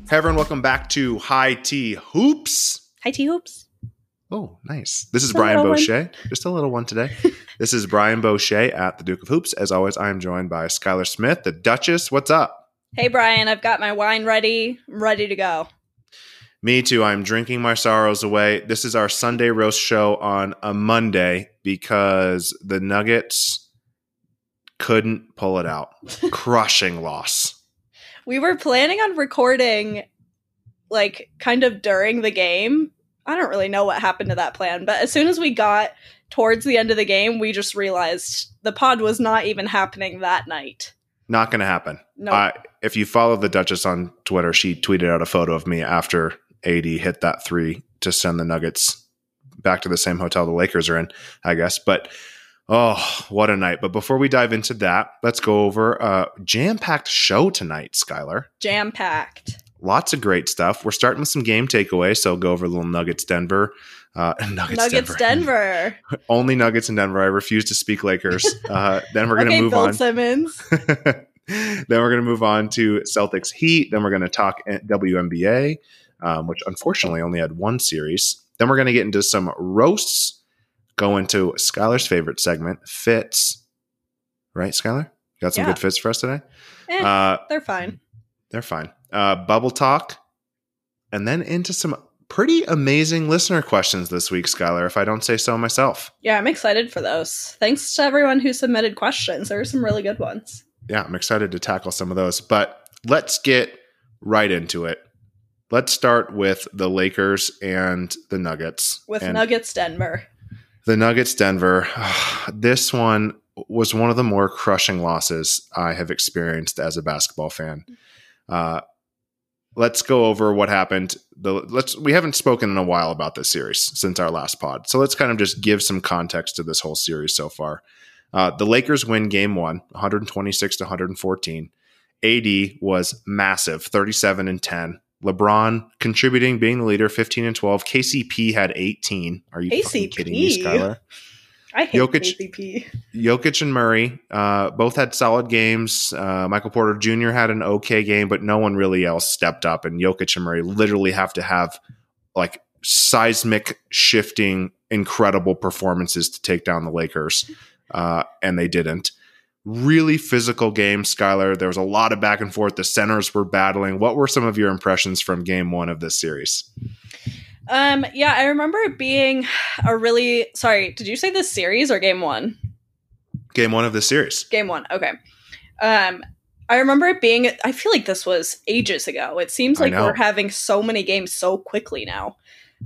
Hey everyone, welcome back to High Tea Hoops. High Tea Hoops. Oh, nice. This is Brian Boucher. Just a little one today. This is Brian Boucher at the Duke of Hoops. As always, I am joined by Skylar Smith, the Duchess. What's up? Hey Brian, I've got my wine ready. I'm ready to go. Me too. I'm drinking my sorrows away. This is our Sunday roast show on a Monday because the Nuggets couldn't pull it out. Crushing loss. We were planning on recording, kind of during the game. I don't really know what happened to that plan, but as soon as we got towards the end of the game, we just realized the pod was not even happening that night. Not going to happen. No. If you follow the Duchess on Twitter, she tweeted out a photo of me after AD hit that three to send the Nuggets back to the same hotel the Lakers are in, I guess. But oh, what a night. But before we dive into that, let's go over a jam-packed show tonight, Skylar. Jam-packed. Lots of great stuff. We're starting with some game takeaway, so go over a little Nuggets Denver. Nuggets Denver. Only Nuggets in Denver. I refuse to speak Lakers. Then we're going to move Bill on. Simmons. Then we're going to move on to Celtics Heat. Then we're going to talk WNBA, which unfortunately only had one series. Then we're going to get into some roasts. Go into Skylar's favorite segment, fits. Right, Skylar? Got some good fits for us today? They're fine. They're fine. Bubble talk. And then into some pretty amazing listener questions this week, Skylar, if I don't say so myself. Yeah, I'm excited for those. Thanks to everyone who submitted questions. There were some really good ones. Yeah, I'm excited to tackle some of those. But let's get right into it. Let's start with the Lakers and the Nuggets. Nuggets Denver. The Nuggets Denver. This one was one of the more crushing losses I have experienced as a basketball fan. Let's go over what happened. We haven't spoken in a while about this series since our last pod. So let's kind of just give some context to this whole series so far. The Lakers win game one, 126-114. AD was massive, 37 and 10. LeBron contributing, being the leader, 15 and 12. KCP had 18. Are you fucking kidding me, Skylar? I hate KCP. Jokic and Murray both had solid games. Michael Porter Jr. had an okay game, but no one really else stepped up. And Jokic and Murray literally have to have like seismic shifting, incredible performances to take down the Lakers. And they didn't. Really physical game, Skylar. There was a lot of back and forth. The centers were battling. What were some of your impressions from game one of this series? Yeah, I remember it being a really... Sorry, did you say this series or game one? Game one of this series. Game one, okay. I remember it being... I feel like this was ages ago. It seems like we're having so many games so quickly now.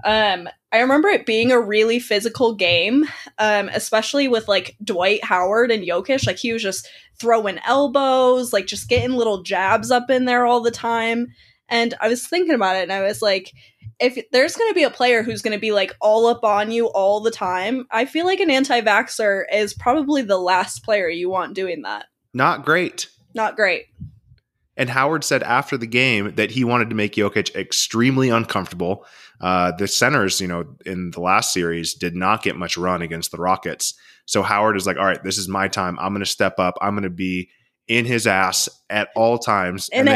I remember it being a really physical game, especially with like Dwight Howard and Jokic. Like he was just throwing elbows, like just getting little jabs up in there all the time. And I was thinking about it and I was like, if there's going to be a player who's going to be like all up on you all the time, I feel like an anti-vaxxer is probably the last player you want doing that. Not great. Not great. And Howard said after the game that he wanted to make Jokic extremely uncomfortable. The centers, in the last series did not get much run against the Rockets. So Howard is like, all right, this is my time. I'm going to step up. I'm going to be in his ass at all times. And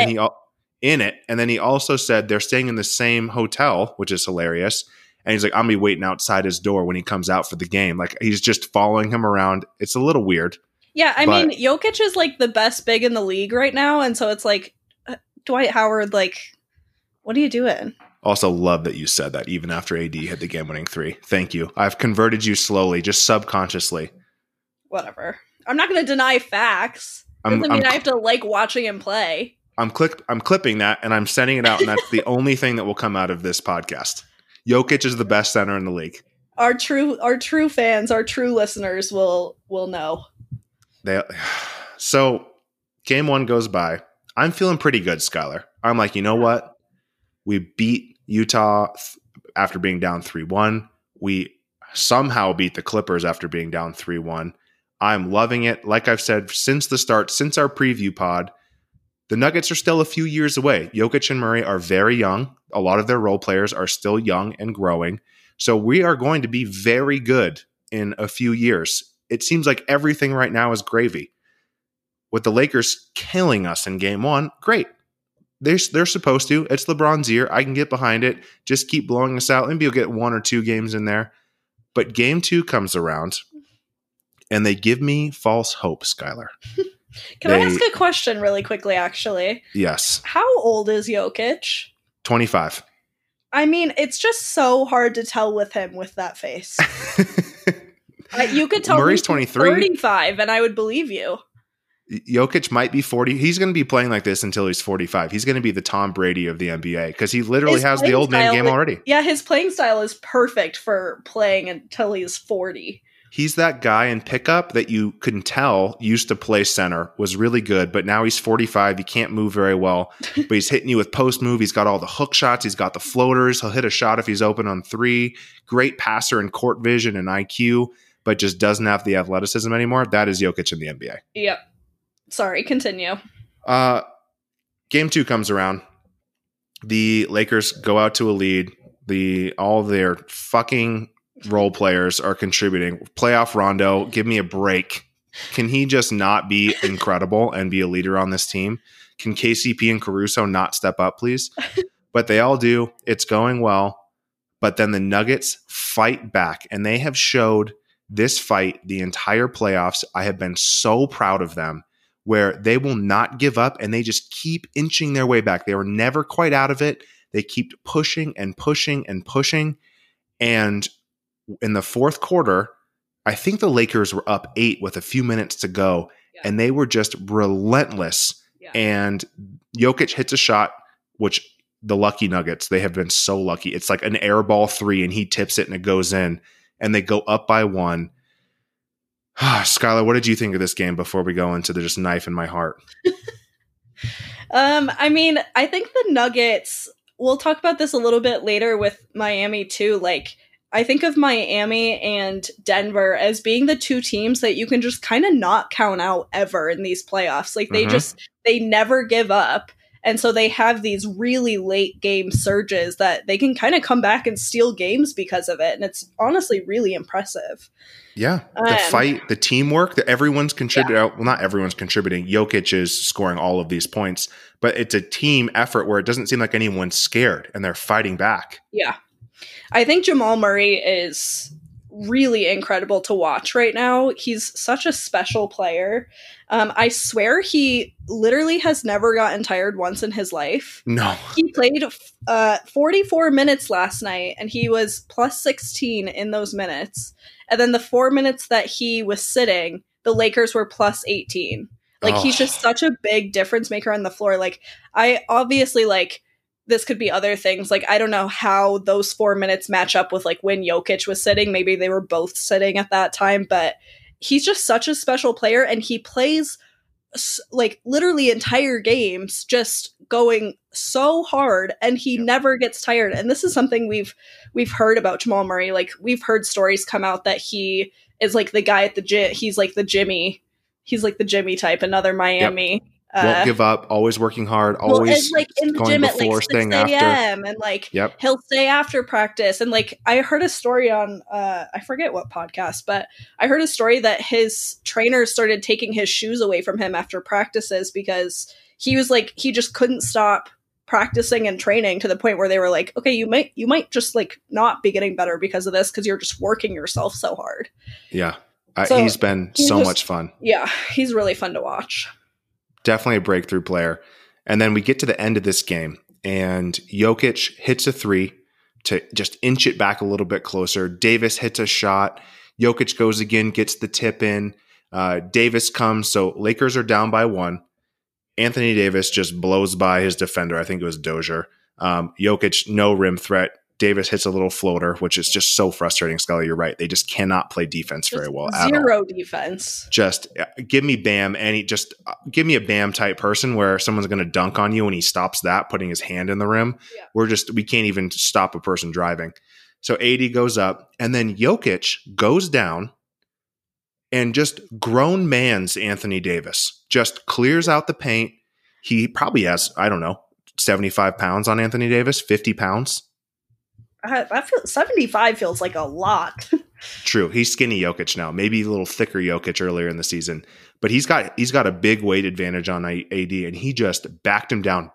then he also said they're staying in the same hotel, which is hilarious. And he's like, I'm going to be waiting outside his door when he comes out for the game. Like he's just following him around. It's a little weird. Yeah, I mean, Jokic is like the best big in the league right now. And so it's like, Dwight Howard, like, what are you doing? Also love that you said that even after AD hit the game-winning three. Thank you. I've converted you slowly, just subconsciously. Whatever. I'm not going to deny facts. Doesn't mean I have to like watching him play. I'm clipping that, and I'm sending it out, and that's the only thing that will come out of this podcast. Jokic is the best center in the league. Our true fans, our true listeners will know. So game one goes by. I'm feeling pretty good, Skylar. I'm like, you know what? We beat Utah after being down 3-1. We somehow beat the Clippers after being down 3-1. I'm loving it. Like I've said since the start, since our preview pod, the Nuggets are still a few years away. Jokic and Murray are very young. A lot of their role players are still young and growing. So we are going to be very good in a few years. It seems like everything right now is gravy. With the Lakers killing us in game one, great. they're supposed to. It's LeBron's year. I can get behind it. Just keep blowing us out. Maybe you'll get 1 or 2 games in there. But game 2 comes around, and they give me false hope, Skylar. Can I ask a question really quickly, actually? Yes. How old is Jokic? 25. I mean, it's just so hard to tell with him with that face. You could tell Murray's 23. 35, and I would believe you. Jokic might be 40. He's going to be playing like this until he's 45. He's going to be the Tom Brady of the NBA because he literally has the old man game already. Yeah, his playing style is perfect for playing until he's 40. He's that guy in pickup that you can tell used to play center, was really good, but now he's 45. He can't move very well, but he's hitting you with post move. He's got all the hook shots. He's got the floaters. He'll hit a shot if he's open on 3. Great passer and court vision and IQ, but just doesn't have the athleticism anymore. That is Jokic in the NBA. Yep. Sorry, continue. Game 2 comes around. The Lakers go out to a lead. All their fucking role players are contributing. Playoff Rondo, give me a break. Can he just not be incredible and be a leader on this team? Can KCP and Caruso not step up, please? But they all do. It's going well. But then the Nuggets fight back, and they have showed this fight the entire playoffs. I have been so proud of them, where they will not give up and they just keep inching their way back. They were never quite out of it. They keep pushing and pushing and pushing. And in the fourth quarter, I think the Lakers were up 8 with a few minutes to go, and they were just relentless. Yeah. And Jokic hits a shot, which the lucky Nuggets, they have been so lucky. It's like an air ball 3, and he tips it and it goes in, and they go up by 1. Skylar, what did you think of this game before we go into the just knife in my heart? I mean, I think the Nuggets, we'll talk about this a little bit later with Miami too. Like, I think of Miami and Denver as being the 2 teams that you can just kind of not count out ever in these playoffs. Like, they never give up. And so they have these really late game surges that they can kind of come back and steal games because of it. And it's honestly really impressive. Yeah. The fight, the teamwork that everyone's contributing. Yeah. Well, not everyone's contributing. Jokic is scoring all of these points, but it's a team effort where it doesn't seem like anyone's scared and they're fighting back. Yeah. I think Jamal Murray is really incredible to watch right now. He's such a special player. I swear he literally has never gotten tired once in his life. No. He played 44 minutes last night, and he was plus 16 in those minutes. And then the 4 minutes that he was sitting, the Lakers were plus 18. Like, he's just such a big difference maker on the floor. Like, I obviously, like, this could be other things. Like, I don't know how those 4 minutes match up with, like, when Jokic was sitting. Maybe they were both sitting at that time, but he's just such a special player, and he plays, like, literally entire games just going so hard, and he never gets tired. And this is something we've heard about Jamal Murray. Like, we've heard stories come out that he is, like, the guy at the gym. He's like the Jimmy type, another Miami. Yep. Won't give up, always working hard, always like in the gym at like 6 a.m. and like he'll stay after practice. And like, I heard a story on I forget what podcast, but I heard a story that his trainers started taking his shoes away from him after practices because he was like, he just couldn't stop practicing and training to the point where they were like, okay, you might just like not be getting better because of this because you're just working yourself so hard. Yeah. He's been so much fun. Yeah, he's really fun to watch. Definitely a breakthrough player. And then we get to the end of this game, and Jokic hits a 3 to just inch it back a little bit closer. Davis hits a shot. Jokic goes again, gets the tip in. Davis comes. So Lakers are down by 1. Anthony Davis just blows by his defender. I think it was Dozier. Jokic, no rim threat. Davis hits a little floater, which is just so frustrating. Scully, you're right. They just cannot play defense very well. Zero defense. Just give me Bam, and give me a Bam type person where someone's going to dunk on you and he stops that, putting his hand in the rim. Yeah. We can't even stop a person driving. So AD goes up, and then Jokic goes down and just grown man's Anthony Davis. Just clears out the paint. He probably has, 75 pounds on Anthony Davis, 50 pounds. 75 feels like a lot. True. He's skinny Jokic now, maybe a little thicker Jokic earlier in the season, but he's got a big weight advantage on AD, and he just backed him down,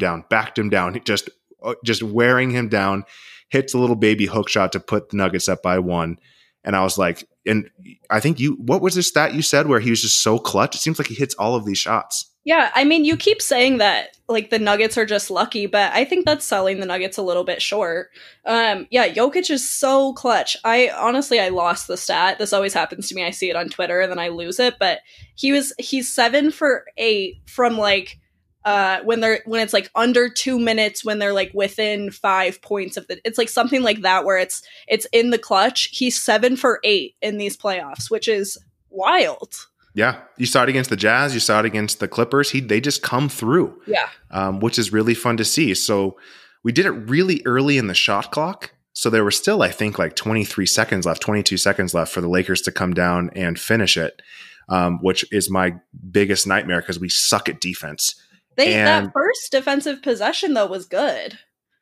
just wearing him down, hits a little baby hook shot to put the Nuggets up by 1. And I was like, and I think what was the stat you said where he was just so clutch? It seems like he hits all of these shots. Yeah, I mean, you keep saying that like the Nuggets are just lucky, but I think that's selling the Nuggets a little bit short. Yeah, Jokic is so clutch. I lost the stat. This always happens to me. I see it on Twitter and then I lose it, but he's 7 for 8 from like when it's like under 2 minutes, when they're like within 5 points of it's like something like that where it's in the clutch. He's 7 for 8 in these playoffs, which is wild. Yeah, you saw it against the Jazz. You saw it against the Clippers. They just come through. Yeah, which is really fun to see. So we did it really early in the shot clock. So there were still, I think, like 22 seconds left for the Lakers to come down and finish it, which is my biggest nightmare because we suck at defense. That first defensive possession, though, was good.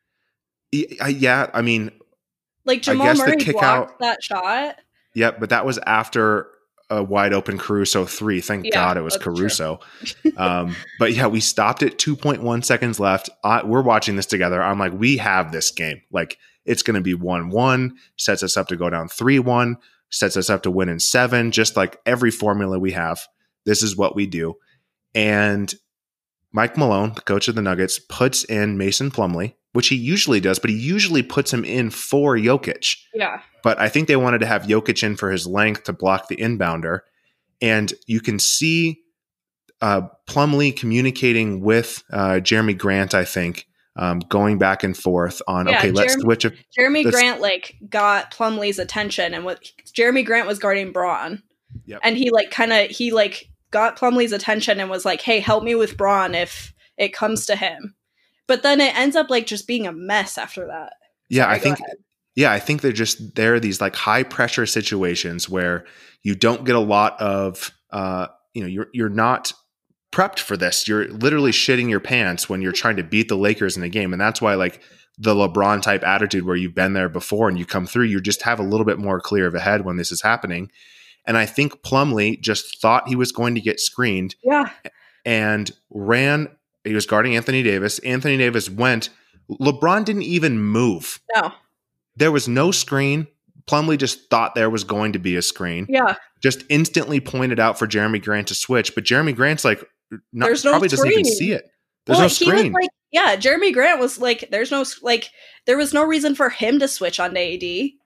Yeah, I mean, like Jamal Murray blocked that shot. Yep, but that was after a wide open Caruso 3. Thank God it was Caruso. But yeah, we stopped it. 2.1 seconds left. We're watching this together. I'm like, we have this game. Like, it's going to be 1-1, sets us up to go down 3-1, sets us up to win in 7. Just like every formula we have, this is what we do. And Mike Malone, the coach of the Nuggets, puts in Mason Plumlee, which he usually does, but he usually puts him in for Jokic. Yeah. But I think they wanted to have Jokic in for his length to block the inbounder. And you can see Plumlee communicating with Jeremy Grant, I think, going back and forth on, let's switch. Grant like got Plumlee's attention, and what Jeremy Grant was guarding Braun. Yep. And he got Plumlee's attention and was like, hey, help me with Braun if it comes to him. But then it ends up like just being a mess after that. Yeah, I think there are these like high pressure situations where you don't get a lot of, you're not prepped for this. You're literally shitting your pants when you're trying to beat the Lakers in a game. And that's why like the LeBron type attitude where you've been there before and you come through, you just have a little bit more clear of a head when this is happening. And I think Plumlee just thought he was going to get screened. Yeah. And ran. He was guarding Anthony Davis. Anthony Davis went. LeBron didn't even move. No. There was no screen. Plumlee just thought there was going to be a screen. Yeah. Just instantly pointed out for Jeremy Grant to switch. But Jeremy Grant's like, probably doesn't even see it. There's no screen. Jeremy Grant was like, there was no reason for him to switch on AD.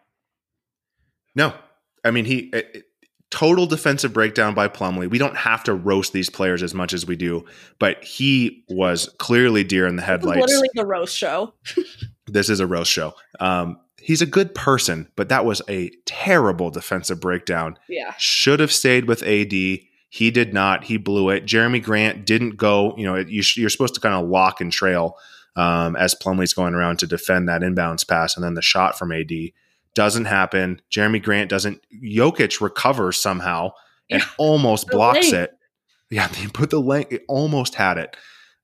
No. I mean, total defensive breakdown by Plumlee. We don't have to roast these players as much as we do, but he was clearly deer in the headlights. Literally the roast show. This is a roast show. He's a good person, but that was a terrible defensive breakdown. Yeah. Should have stayed with AD. He did not. He blew it. Jeremy Grant didn't go. You're supposed to kind of lock and trail as Plumlee's going around to defend that inbounds pass, and then the shot from AD. Doesn't happen. Jeremy Grant doesn't. Jokic recovers somehow and almost blocks it. Yeah, they put the length. It almost had it.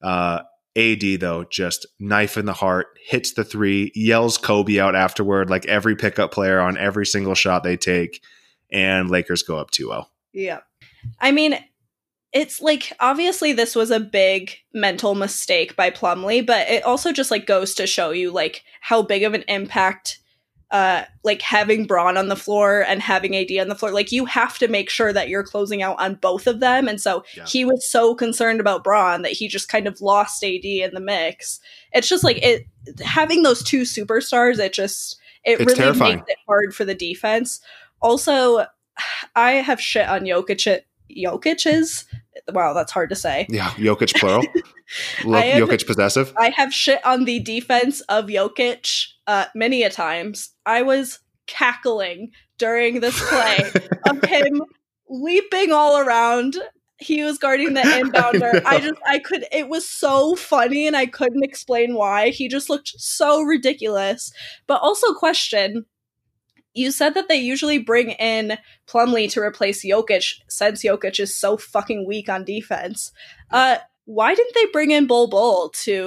AD, though, just knife in the heart, hits the 3, yells Kobe out afterward like every pickup player on every single shot they take, and Lakers go up 2-0. Yeah. I mean, it's like, obviously this was a big mental mistake by Plumlee, but it also just like goes to show you like how big of an impact like having Braun on the floor and having AD on the floor, like you have to make sure that you're closing out on both of them. And so he was so concerned about Braun that he just kind of lost AD in the mix. It's just like having those two superstars, it really terrifying. Makes it hard for the defense. Also, I have shit on Jokic's. Wow, that's hard to say. Yeah, Jokic plural. Jokic possessive. I have shit on the defense of Jokic many a times. I was cackling during this play of him leaping all around. He was guarding the inbounder. It was so funny and I couldn't explain why. He just looked so ridiculous. But also question, you said that they usually bring in Plumlee to replace Jokic since Jokic is so fucking weak on defense. Why didn't they bring in Bol Bol to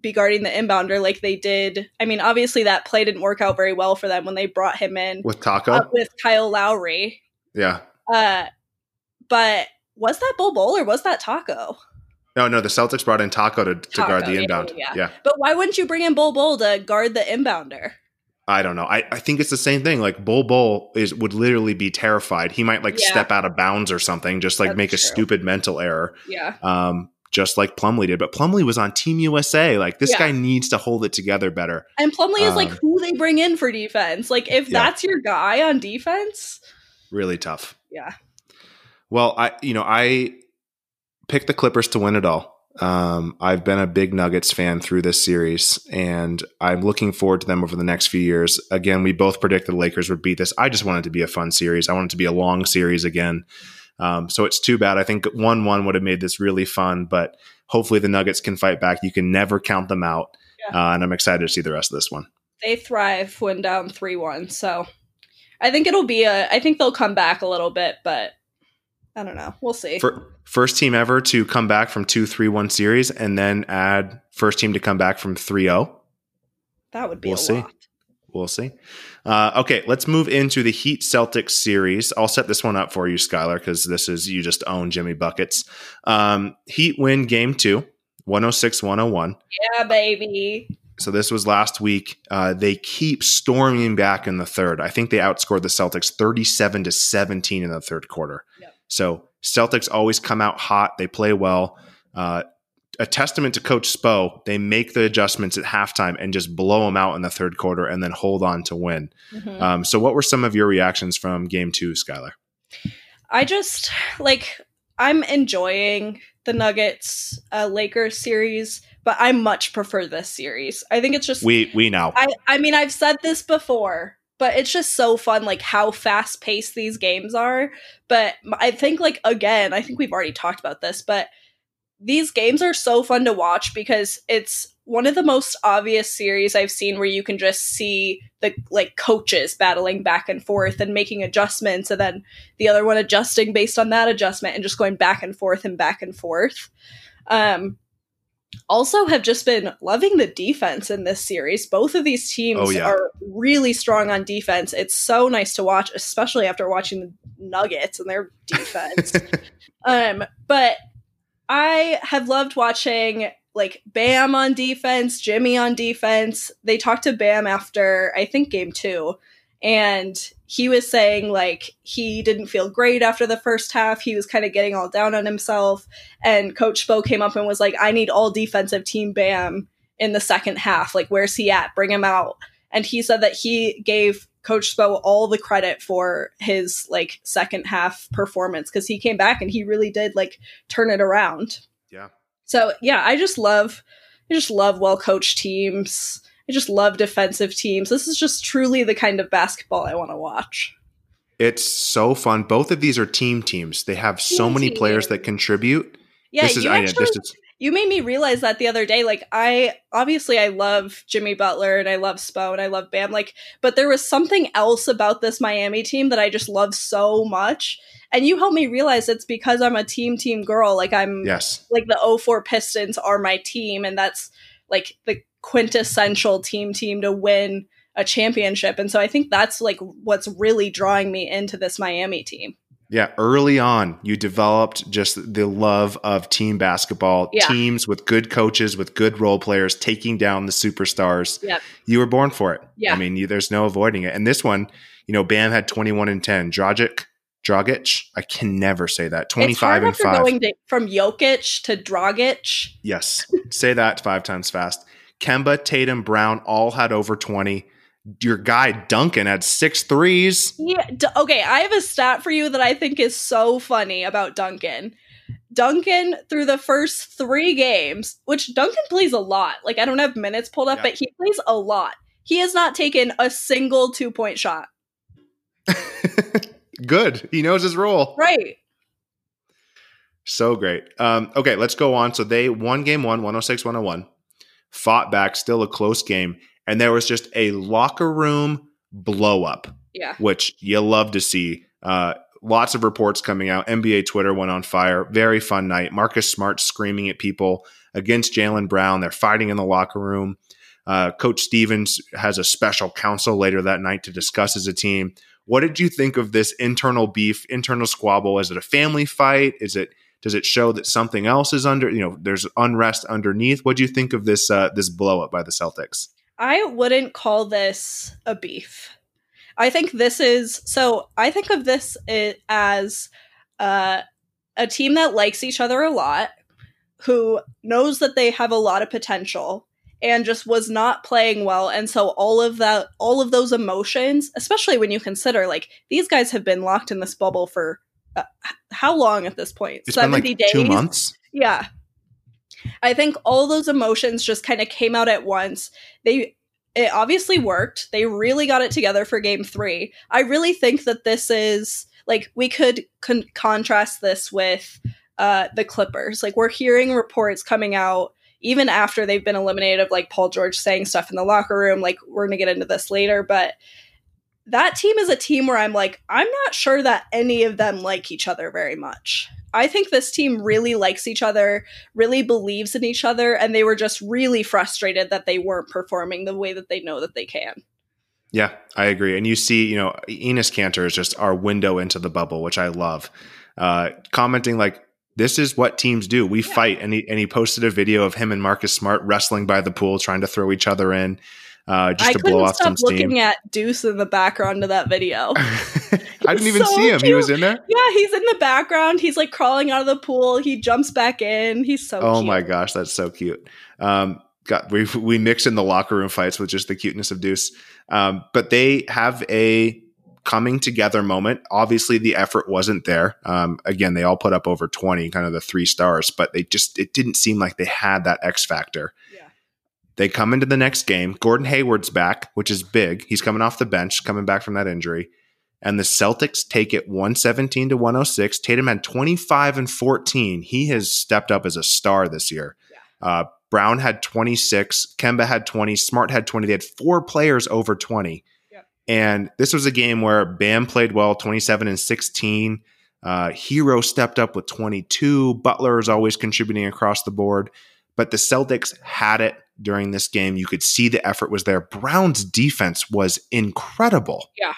be guarding the inbounder like they did. I mean, obviously that play didn't work out very well for them when they brought him in with Taco, with Kyle Lowry. Yeah. But was that Bol Bol or was that Taco? No, the Celtics brought in Taco to guard the inbound. Yeah. But why wouldn't you bring in Bol Bol to guard the inbounder? I don't know. I think it's the same thing. Like Bol Bol would literally be terrified. He might step out of bounds or something, just like make a stupid mental error. Yeah. Just like Plumlee did. But Plumlee was on Team USA. Like this guy needs to hold it together better. And Plumlee is like who they bring in for defense. Like if that's your guy on defense. Really tough. Yeah. Well, I picked the Clippers to win it all. I've been a big Nuggets fan through this series, and I'm looking forward to them over the next few years. Again, we both predicted the Lakers would beat this. I just want it to be a fun series. I want it to be a long series again. So it's too bad. I think 1-1 would have made this really fun, but hopefully the Nuggets can fight back. You can never count them out. Yeah. And I'm excited to see the rest of this one. They thrive when down 3-1. So I think I think they'll come back a little bit, but I don't know. We'll see. First team ever to come back from 2-3-1 series and then add first team to come back from 3-0. That would be lot. We'll see. Okay, let's move into the Heat Celtics series. I'll set this one up for you, Skylar, because you just own Jimmy Buckets. Heat win game 2, 106-101. Yeah, baby. So this was last week. They keep storming back in the third. I think they outscored the Celtics 37-17 in the third quarter. Yep. So Celtics always come out hot. They play well. A testament to Coach Spo. They make the adjustments at halftime and just blow them out in the third quarter and then hold on to win. Mm-hmm. So what were some of your reactions from game 2, Skylar? I'm enjoying the Nuggets Lakers series, but I much prefer this series. I think it's just we know. I mean, I've said this before, but it's just so fun, like how fast paced these games are. But I think I think we've already talked about this, but these games are so fun to watch because it's one of the most obvious series I've seen where you can just see the coaches battling back and forth and making adjustments, and then the other one adjusting based on that adjustment and just going back and forth and back and forth. Also have just been loving the defense in this series. Both of these teams are really strong on defense. It's so nice to watch, especially after watching the Nuggets and their defense. But I have loved watching Bam on defense, Jimmy on defense. They talked to Bam after, I think, game 2, and he was saying he didn't feel great after the first half. He was kind of getting all down on himself, and Coach Spo came up and was like, I need all defensive team Bam in the second half. Where's he at? Bring him out. And he said that he gave Coach Spo all the credit for his second half performance because he came back and he really did turn it around. Yeah. So yeah, I just love well coached teams. I just love defensive teams. This is just truly the kind of basketball I want to watch. It's so fun. Both of these are teams. They have so many players that contribute. Yeah, you made me realize that the other day. I love Jimmy Butler and I love Spo and I love Bam. But there was something else about this Miami team that I just love so much. And you helped me realize it's because I'm a team girl. I'm the 04 Pistons are my team, and that's the quintessential team to win a championship. And so I think that's what's really drawing me into this Miami team. Yeah, early on, you developed just the love of team basketball, teams with good coaches, with good role players, taking down the superstars. Yep. You were born for it. Yeah. I mean, there's no avoiding it. And this one, Bam had 21 and 10. Dragic, I can never say that. 25 and 5. Going from Jokic to Dragic. Yes, say that 5 times fast. Kemba, Tatum, Brown all had over 20. Your guy Duncan had 6 threes. Yeah. Okay, I have a stat for you that I think is so funny about Duncan. Duncan, through the first 3 games, which Duncan plays a lot. I don't have minutes pulled up, but he plays a lot. He has not taken a single 2-point shot. Good. He knows his role. Right. So great. Okay, let's go on. So they won game 1, 106-101. Fought back, still a close game. And there was just a locker room blow up, which you love to see. lots of reports coming out. NBA Twitter went on fire. Very fun night. Marcus Smart screaming at people against Jaylen Brown. They're fighting in the locker room. Coach Stevens has a special counsel later that night to discuss as a team. What did you think of this internal beef, internal squabble? Is it a family fight? Does it show that something else is there's unrest underneath? What do you think of this blow up by the Celtics? I wouldn't call this a beef. I think of this as a team that likes each other a lot, who knows that they have a lot of potential and just was not playing well. And so all of those emotions, especially when you consider like these guys have been locked in this bubble for how long at this point? It's 70 been like days? 2 months? Yeah. I think all those emotions just kind of came out at once. It obviously worked. They really got it together for game 3. I really think that this is like, we could contrast this with the Clippers. Like, we're hearing reports coming out even after they've been eliminated of like Paul George saying stuff in the locker room. Like, we're going to get into this later, but that team is a team where I'm like, I'm not sure that any of them like each other very much. I think this team really likes each other, really believes in each other, and they were just really frustrated that they weren't performing the way that they know that they can. Yeah, I agree. And you see, Enes Kanter is just our window into the bubble, which I love. Commenting like, this is what teams do. We fight. And he posted a video of him and Marcus Smart wrestling by the pool, trying to throw each other in. Just to blow off some steam. I couldn't stop looking at Deuce in the background of that video. I didn't even see him. Cute. He was in there? Yeah, he's in the background. He's like crawling out of the pool. He jumps back in. He's so cute. Oh my gosh, that's so cute. We mix in the locker room fights with just the cuteness of Deuce. But they have a coming together moment. Obviously, the effort wasn't there. Again, they all put up over 20, kind of the 3 stars, but it didn't seem like they had that X factor. Yeah. They come into the next game. Gordon Hayward's back, which is big. He's coming off the bench, coming back from that injury. And the Celtics take it 117-106. Tatum had 25 and 14. He has stepped up as a star this year. Yeah. Brown had 26. Kemba had 20. Smart had 20. They had 4 players over 20. Yeah. And this was a game where Bam played well, 27 and 16. Hero stepped up with 22. Butler is always contributing across the board. But the Celtics had it during this game. You could see the effort was there. Brown's defense was incredible. Yeah.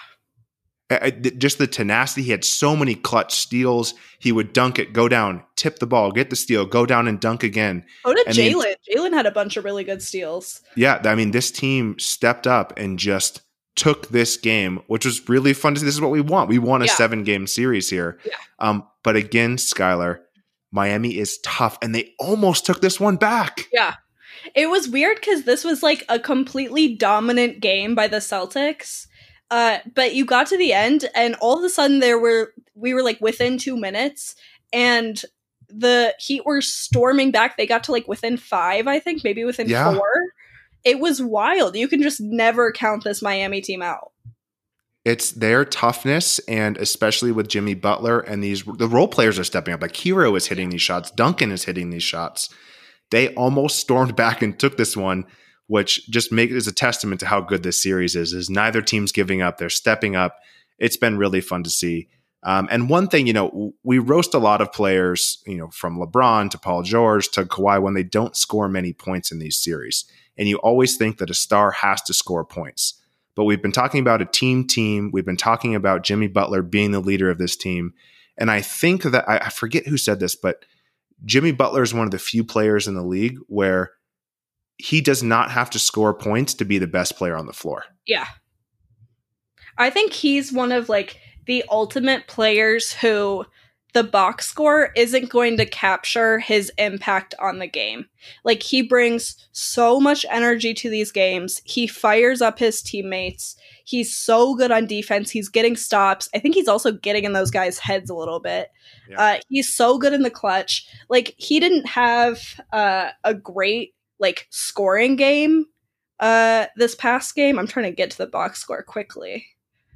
Just the tenacity. He had so many clutch steals. He would dunk it, go down, tip the ball, get the steal, go down and dunk again. Oh, did Jaylen? Jaylen had a bunch of really good steals. Yeah, I mean, this team stepped up and just took this game, which was really fun to see. This is what we want. We want a 7-game series here. Yeah. But again, Skylar, Miami is tough, and they almost took this one back. Yeah. It was weird because this was like a completely dominant game by the Celtics. But you got to the end, and all of a sudden we were like within 2 minutes, and the Heat were storming back. They got to like within 5, I think, maybe within 4. It was wild. You can just never count this Miami team out. It's their toughness, and especially with Jimmy Butler and the role players are stepping up. Like Hero is hitting these shots. Duncan is hitting these shots. They almost stormed back and took this one, which just is a testament to how good this series is neither team's giving up. They're stepping up. It's been really fun to see. And one thing, we roast a lot of players, from LeBron to Paul George to Kawhi when they don't score many points in these series. And you always think that a star has to score points. But we've been talking about a team. We've been talking about Jimmy Butler being the leader of this team. And I think that, I forget who said this, but Jimmy Butler is one of the few players in the league where he does not have to score points to be the best player on the floor. Yeah. I think he's one of like the ultimate players who the box score isn't going to capture his impact on the game. Like, he brings so much energy to these games. He fires up his teammates. He's so good on defense. He's getting stops. I think he's also getting in those guys' heads a little bit. Yeah. He's so good in the clutch. Like, he didn't have a great like scoring game this past game. I'm trying to get to the box score quickly.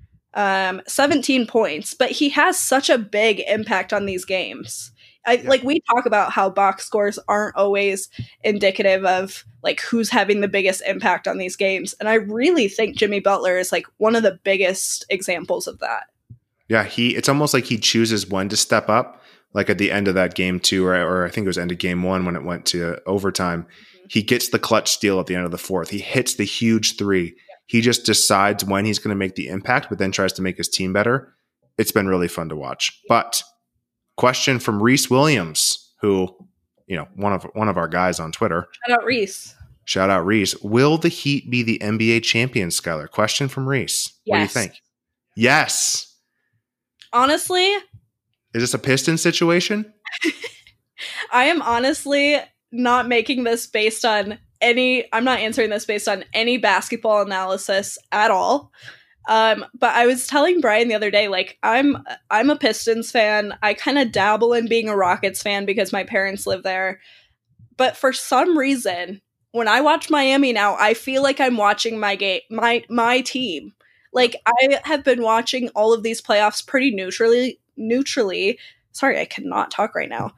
17 points, but he has such a big impact on these games. Like, we talk about how box scores aren't always indicative of like who's having the biggest impact on these games, and I really think Jimmy Butler is like one of the biggest examples of that. Yeah, it's almost like he chooses when to step up. Like at the end of that game 2, or I think it was end of game 1 when it went to overtime. He gets the clutch steal at the end of the 4th. He hits the huge 3. He just decides when he's going to make the impact, but then tries to make his team better. It's been really fun to watch. But question from Reese Williams, who, one of our guys on Twitter. Shout out Reese. Will the Heat be the NBA champions, Skylar? Question from Reese. Yes. What do you think? Yes. Honestly, is this a Pistons situation? I am honestly not making this based on I'm not answering this based on any basketball analysis at all. But I was telling Brian the other day, like, I'm a Pistons fan. I kind of dabble in being a Rockets fan because my parents live there. But for some reason, when I watch Miami now, I feel like I'm watching my team. Like, I have been watching all of these playoffs pretty neutrally. Sorry, I cannot talk right now.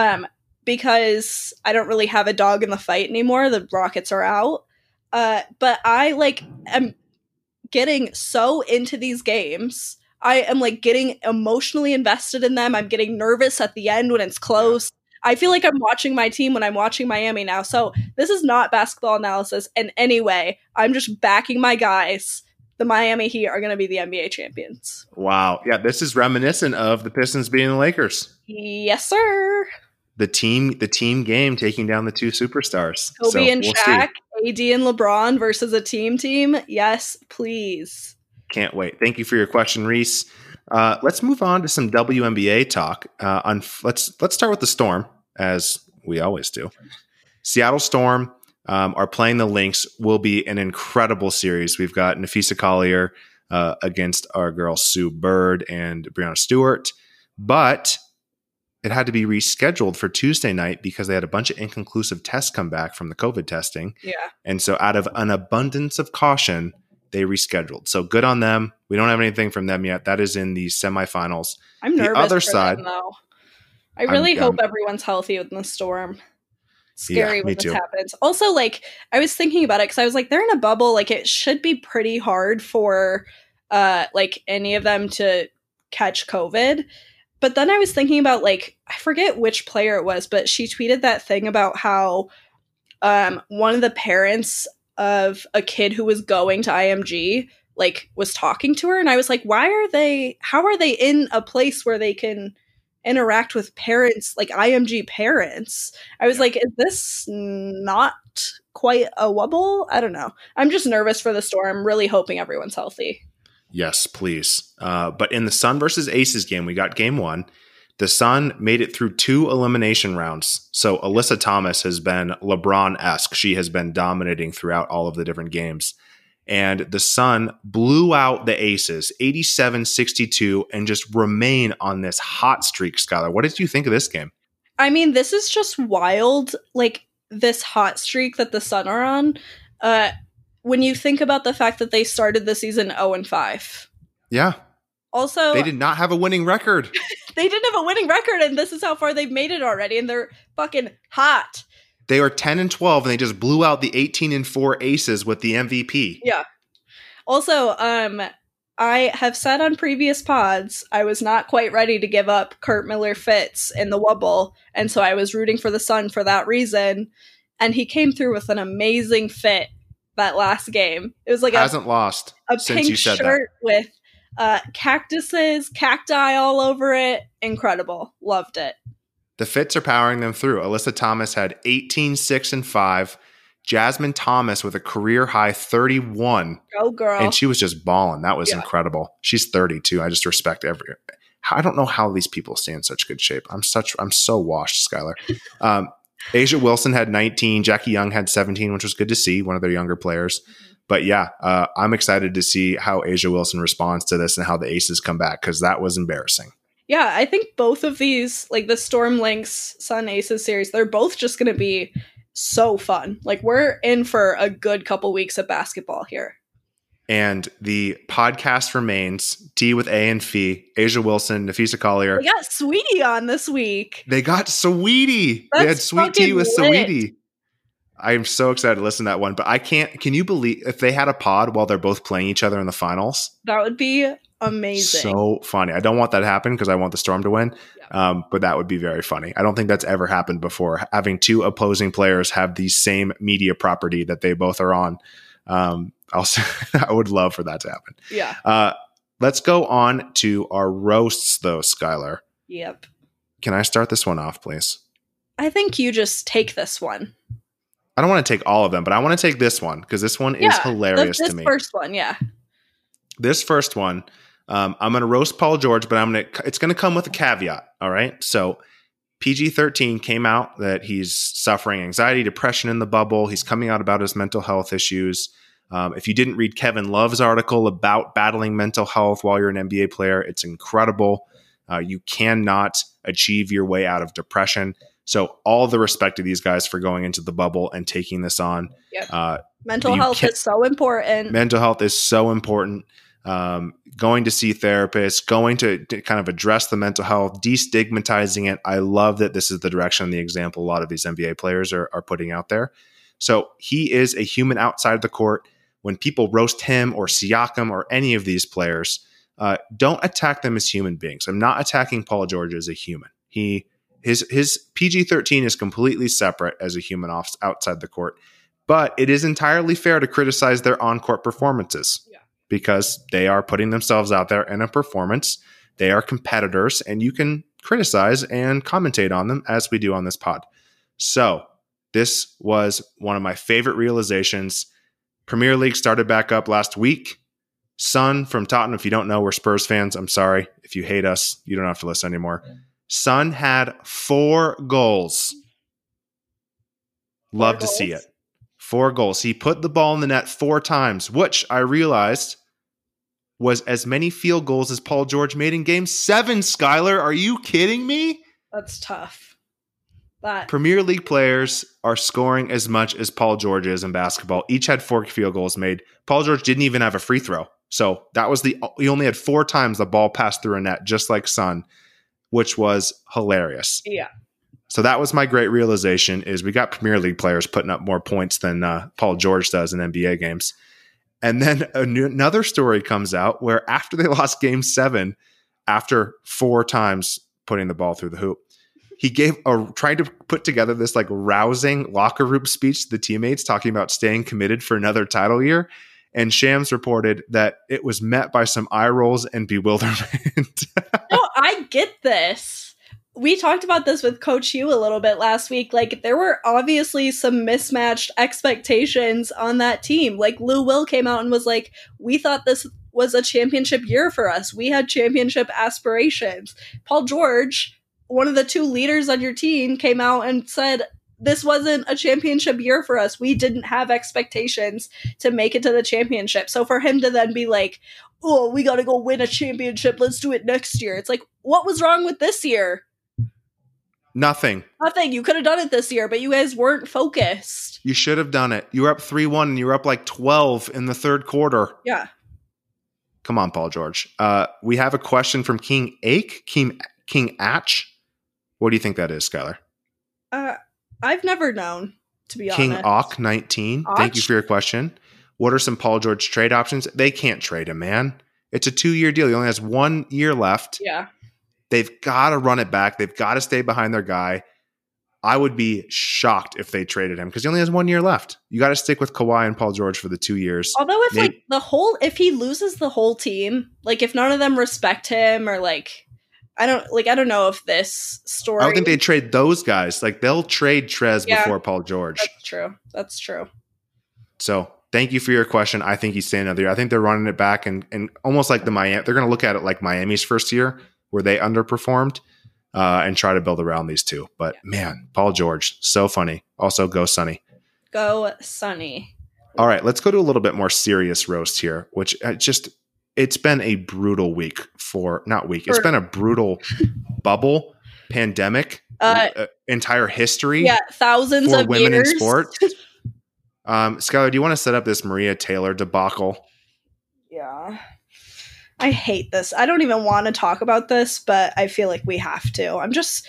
Because I don't really have a dog in the fight anymore. The Rockets are out. But I am getting so into these games. I am getting emotionally invested in them. I'm getting nervous at the end when it's close. I feel like I'm watching my team when I'm watching Miami now. So this is not basketball analysis in any way. I'm just backing my guys. The Miami Heat are going to be the NBA champions. Wow. Yeah, this is reminiscent of the Pistons being the Lakers. Yes, sir. The team game taking down the 2 superstars. Kobe and Shaq, AD and LeBron versus a team. Yes, please. Can't wait. Thank you for your question, Reese. Let's move on to some WNBA talk. Let's start with the Storm, as we always do. Seattle Storm are playing the Lynx. Will be an incredible series. We've got Napheesa Collier against our girl Sue Bird and Breanna Stewart, but it had to be rescheduled for Tuesday night because they had a bunch of inconclusive tests come back from the COVID testing. Yeah. And so out of an abundance of caution, they rescheduled. So good on them. We don't have anything from them yet. That is in the semifinals. I'm nervous the other side, them, though. I really hope everyone's healthy in the Storm. It's scary when this happens. Also, I was thinking about it because I was like, they're in a bubble. It should be pretty hard for any of them to catch COVID. But then I was thinking about, I forget which player it was, but she tweeted that thing about how one of the parents of a kid who was going to IMG, was talking to her. And I was like, how are they in a place where they can interact with parents, IMG parents? I was like, is this not quite a wobble? I don't know. I'm just nervous for the Storm, really hoping everyone's healthy. Yes, please. But in the Sun versus Aces game, we got game 1. The Sun made it through 2 elimination rounds. So Alyssa Thomas has been LeBron-esque. She has been dominating throughout all of the different games. And the Sun blew out the Aces 87-62 and just remain on this hot streak, Skylar. What did you think of this game? I mean, this is just wild. This hot streak that the Sun are on. When you think about the fact that they started the season 0-5. Yeah. Also, they did not have a winning record. They didn't have a winning record, and this is how far they've made it already, and they're fucking hot. They were 10-12, and they just blew out the 18-4 Aces with the MVP. Yeah. Also, I have said on previous pods, I was not quite ready to give up Kurt Miller-Fitz in the wobble, and so I was rooting for the Sun for that reason, and he came through with an amazing fit that last game. It was hasn't lost a since pink you said shirt that. With cacti all over it. Incredible. Loved it. The Fits are powering them through. Alyssa Thomas had 18, 6, and 5. Jasmine Thomas with a career high 31. Go girl. And she was just balling. That was incredible. She's 32. I just respect I don't know how these people stay in such good shape. I'm so washed, Skylar. A'ja Wilson had 19. Jackie Young had 17, which was good to see, one of their younger players. But yeah, I'm excited to see how A'ja Wilson responds to this and how the Aces come back, because that was embarrassing. Yeah, I think both of these, the Storm Lynx Sun Aces series, they're both just going to be so fun. We're in for a good couple weeks of basketball here. And the podcast remains D with A and Fee, A'ja Wilson, Napheesa Collier. They got Sweetie on this week. They got Sweetie. They had Sweet Tea with Sweetie. I'm so excited to listen to that one, but can you believe if they had a pod while they're both playing each other in the finals? That would be amazing. So funny. I don't want that to happen because I want the Storm to win. Yeah. But that would be very funny. I don't think that's ever happened before. Having two opposing players have the same media property that they both are on. Also, I would love for that to happen. Yeah. Let's go on to our roasts, though, Skylar. Yep. Can I start this one off, please? I think you just take this one. I don't want to take all of them, but I want to take this one because this one is hilarious to me. This first one, yeah. This first one, I'm going to roast Paul George, but it's going to come with a caveat. All right. So PG-13 came out that he's suffering anxiety, depression in the bubble. He's coming out about his mental health issues. If you didn't read Kevin Love's article about battling mental health while you're an NBA player, it's incredible. You cannot achieve your way out of depression. So all the respect to these guys for going into the bubble and taking this on. Yep. Mental health is so important. Mental health is so important. Going to see therapists, going to kind of address the mental health, destigmatizing it. I love that this is the direction and the example a lot of these NBA players are putting out there. So he is a human outside the court. When people roast him or Siakam or any of these players, don't attack them as human beings. I'm not attacking Paul George as a human. His PG-13 is completely separate as a human outside the court, but it is entirely fair to criticize their on-court performances because they are putting themselves out there in a performance. They are competitors, and you can criticize and commentate on them as we do on this pod. So this was one of my favorite realizations. Premier League started back up last week. Son from Tottenham, if you don't know, we're Spurs fans. I'm sorry. If you hate us, you don't have to listen anymore. Son had 4 goals. Love to see it. 4 goals. He put the ball in the net 4 times, which I realized was as many field goals as Paul George made in Game 7, Skylar. Are you kidding me? That's tough. Premier League players are scoring as much as Paul George is in basketball. Each had 4 field goals made. Paul George didn't even have a free throw. So that was he only had 4 times the ball passed through a net, just like Son, which was hilarious. Yeah. So that was my great realization is we got Premier League players putting up more points than Paul George does in NBA games. And then another story comes out where after they lost Game 7, after 4 times putting the ball through the hoop, he tried to put together this like rousing locker room speech to the teammates talking about staying committed for another title year. And Shams reported that it was met by some eye rolls and bewilderment. No, I get this. We talked about this with Coach Hugh a little bit last week. Like, there were obviously some mismatched expectations on that team. Like, Lou Will came out and was like, we thought this was a championship year for us. We had championship aspirations. Paul George, one of the 2 leaders on your team, came out and said, this wasn't a championship year for us. We didn't have expectations to make it to the championship. So for him to then be like, oh, we got to go win a championship. Let's do it next year. It's like, what was wrong with this year? Nothing. You could have done it this year, but you guys weren't focused. You should have done it. You were up 3-1 and you were up like 12 in the 3rd quarter. Yeah. Come on, Paul George. We have a question from King Atch. What do you think that is, Skylar? I've never known, to be honest. King Ock 19. Thank you for your question. What are some Paul George trade options? They can't trade him, man. It's a 2-year deal. He only has 1 year left. Yeah. They've got to run it back. They've got to stay behind their guy. I would be shocked if they traded him because he only has 1 year left. You got to stick with Kawhi and Paul George for the 2 years. Although if he loses the whole team, like if none of them respect him or I don't know if this story. I don't think they trade those guys. Like they'll trade Trez before Paul George. That's true. So thank you for your question. I think he's staying another year. I think they're running it back and almost like they're going to look at it like Miami's first year where they underperformed and try to build around these 2. But man, Paul George, so funny. Also, go Sonny. Go Sonny. All right, let's go to a little bit more serious roast here, which it's been a brutal week It's been a brutal bubble, pandemic, entire history. Yeah, thousands for of women years. in sports. Skylar, do you want to set up this Maria Taylor debacle? Yeah. I hate this. I don't even want to talk about this, but I feel like we have to. I'm just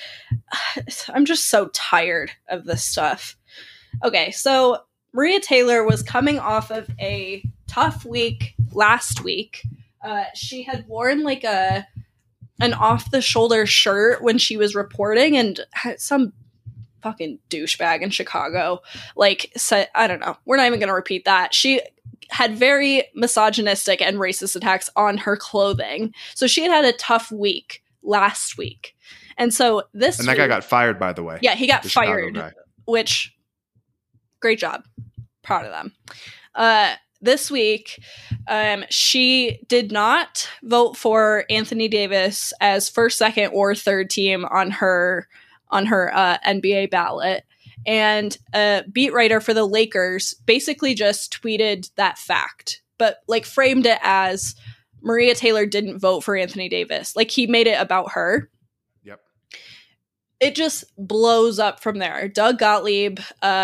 so tired of this stuff. Okay, so Maria Taylor was coming off of a tough week last week She had worn like an off the shoulder shirt when she was reporting, and some fucking douchebag in Chicago like said, I don't know, we're not even going to repeat that. She had very misogynistic and racist attacks on her clothing. So she had a tough week last week. And so this And that guy got fired, by the way. Yeah, he got fired, which great job. Proud of them. This week, she did not vote for Anthony Davis as first, second, or third team on her NBA ballot. And a beat writer for the Lakers basically just tweeted that fact, but like framed it as Maria Taylor didn't vote for Anthony Davis. Like he made it about her. Yep. It just blows up from there. Doug Gottlieb,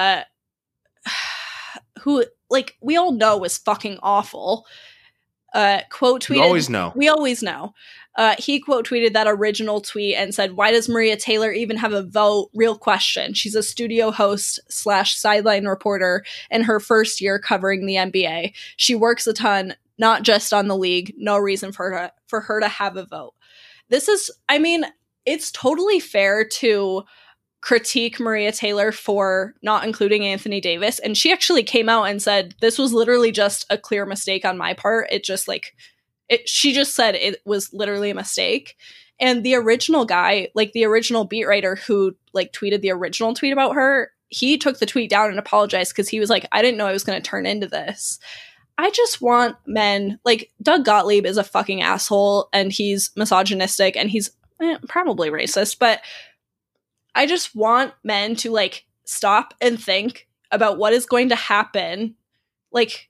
who like we all know is fucking awful, quote tweeted. We always know. He quote tweeted that original tweet and said, "Why does Maria Taylor even have a vote? Real question. She's a studio host / sideline reporter in her first year covering the NBA. She works a ton, not just on the league. No reason for her to have a vote." This is, I mean, it's totally fair to critique Maria Taylor for not including Anthony Davis. And she actually came out and said, this was literally just a clear mistake on my part. It just like, she just said it was literally a mistake. And the original guy, like the original beat writer who like tweeted the original tweet about her, he took the tweet down and apologized because he was like, I didn't know I was going to turn into this. I just want men, like Doug Gottlieb is a fucking asshole and he's misogynistic and he's probably racist, but I just want men to like stop and think about what is going to happen. Like,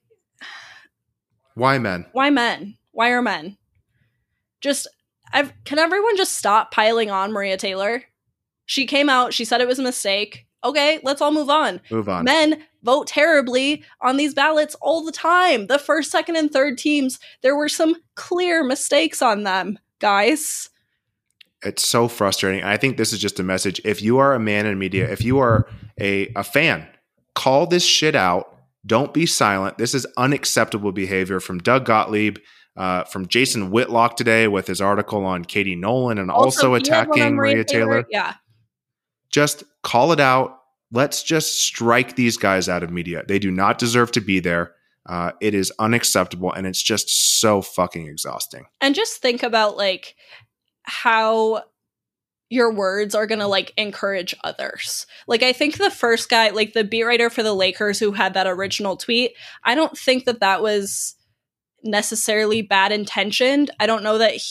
why men? Why men? Why are men? Just, can everyone just stop piling on Maria Taylor? She came out, she said it was a mistake. Okay, let's all move on. Move on. Men vote terribly on these ballots all the time. The first, second, and third teams, there were some clear mistakes on them, guys. It's so frustrating. I think this is just a message. If you are a man in media, if you are a fan, call this shit out. Don't be silent. This is unacceptable behavior from Doug Gottlieb, from Jason Whitlock today with his article on Katie Nolan and also attacking Maria Taylor. Yeah. Just call it out. Let's just strike these guys out of media. They do not deserve to be there. It is unacceptable, and it's just so fucking exhausting. And just think about like how your words are going to like encourage others. Like I think the first guy, like the beat writer for the Lakers who had that original tweet, I don't think that was necessarily bad intentioned. I don't know that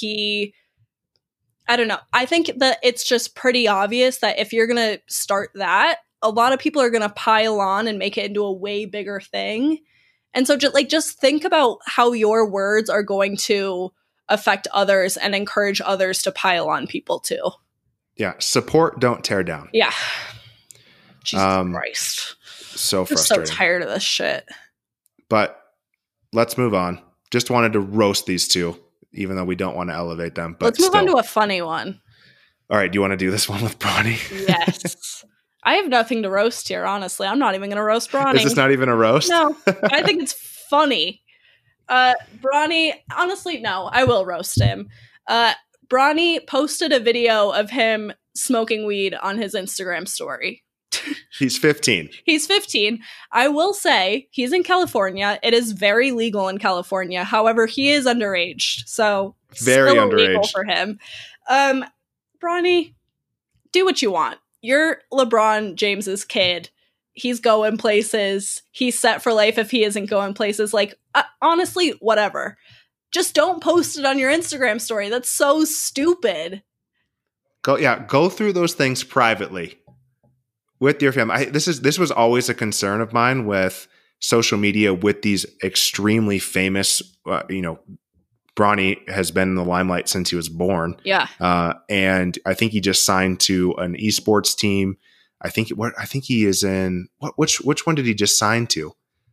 I don't know. I think that it's just pretty obvious that if you're going to start that, a lot of people are going to pile on and make it into a way bigger thing. And so just think about how your words are going to affect others and encourage others to pile on people too. Yeah. Support, don't tear down. Yeah. Jesus Christ. So frustrating. I'm so tired of this shit. But let's move on. Just wanted to roast these two, even though we don't want to elevate them. But let's move on to a funny one. All right. Do you want to do this one with Bronny? Yes. I have nothing to roast here, honestly. I'm not even going to roast Bronny. Is this not even a roast? No. I think it's funny. Bronny, honestly, no, I will roast him. Bronny posted a video of him smoking weed on his Instagram story. He's 15. He's 15. I will say he's in California. It is very legal in California. However, he is underage, so very still underage illegal for him. Bronny, do what you want. You're LeBron James's kid. He's going places. He's set for life if he isn't going places. Like, honestly, whatever. Just don't post it on your Instagram story. That's so stupid. Go through those things privately with your family. This was always a concern of mine with social media with these extremely famous, Bronny has been in the limelight since he was born. Yeah. And I think he just signed to an esports team. I think he is in which one did he just sign to?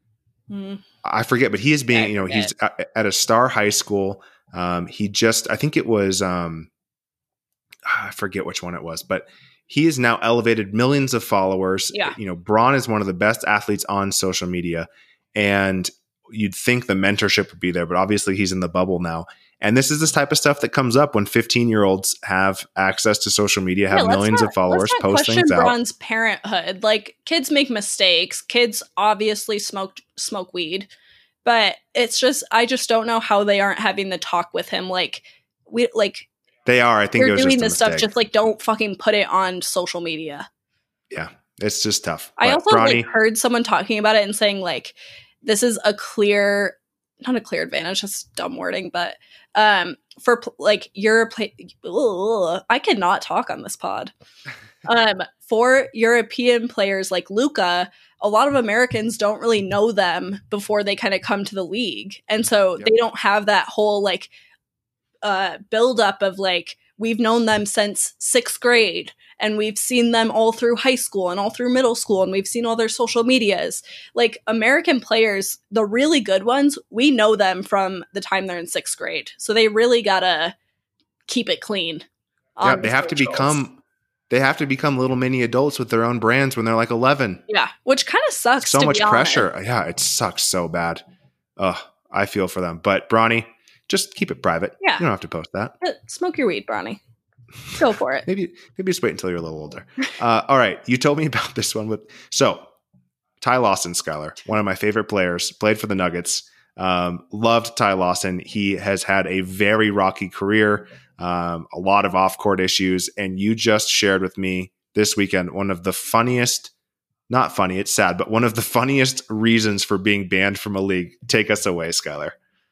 I forget, but he is being, he's at a star high school. I think it was, I forget which one it was, but he has now elevated millions of followers. Yeah. Bron is one of the best athletes on social media. And you'd think the mentorship would be there, but obviously he's in the bubble now. And this is this type of stuff that comes up when 15-year-olds have access to social media, have millions of followers, post things out. Bron's parenthood. Like, kids make mistakes. Kids obviously smoke weed, but it's just, I just don't know how they aren't having the talk with him. They are. I think you're doing this stuff. Just like, don't fucking put it on social media. Yeah, it's just tough. I also heard someone talking about it and saying like, this is not a clear advantage. That's dumb wording, but for like I cannot talk on this pod. For European players like Luka, a lot of Americans don't really know them before they kind of come to the league, and so they don't have that whole like build up of like, we've known them since 6th grade and we've seen them all through high school and all through middle school and we've seen all their social medias. Like, American players, the really good ones, we know them from the time they're in 6th grade. So they really gotta keep it clean. Yeah, they have to become little mini adults with their own brands when they're like 11. Yeah, which kind of sucks. So much pressure. Yeah, it sucks so bad. I feel for them. But Bronny, just keep it private. Yeah. You don't have to post that. Smoke your weed, Bronny. Go for it. maybe just wait until you're a little older. All right. You told me about this one so Ty Lawson, Skylar, one of my favorite players, played for the Nuggets. Loved Ty Lawson. He has had a very rocky career, a lot of off-court issues. And you just shared with me this weekend one of the funniest, not funny, it's sad, but one of the funniest reasons for being banned from a league. Take us away, Skylar.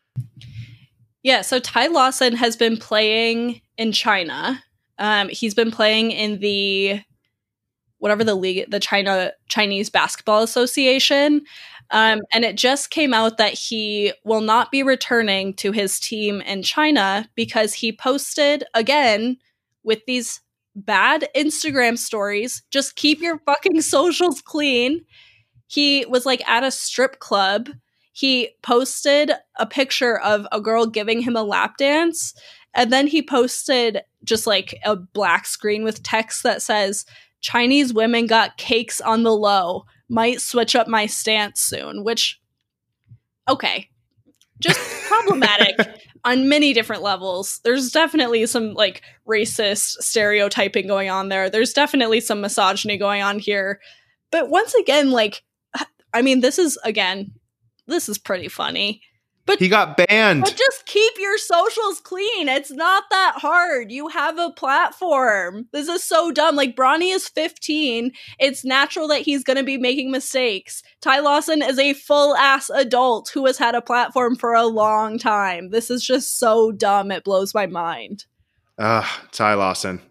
Yeah, so Ty Lawson has been playing in China. He's been playing in the league, the Chinese Basketball Association. And it just came out that he will not be returning to his team in China because he posted, again, with these bad Instagram stories, just keep your fucking socials clean. He was like at a strip club. He posted a picture of a girl giving him a lap dance, and then he posted just like a black screen with text that says, "Chinese women got cakes on the low. Might switch up my stance soon," which, okay, just problematic on many different levels. There's definitely some like racist stereotyping going on there. There's definitely some misogyny going on here. But once again, like, I mean, this is pretty funny. But he got banned. But just keep your socials clean. It's not that hard. You have a platform. This is so dumb. Like, Bronny is 15. It's natural that he's going to be making mistakes. Ty Lawson is a full-ass adult who has had a platform for a long time. This is just so dumb. It blows my mind. Ty Lawson.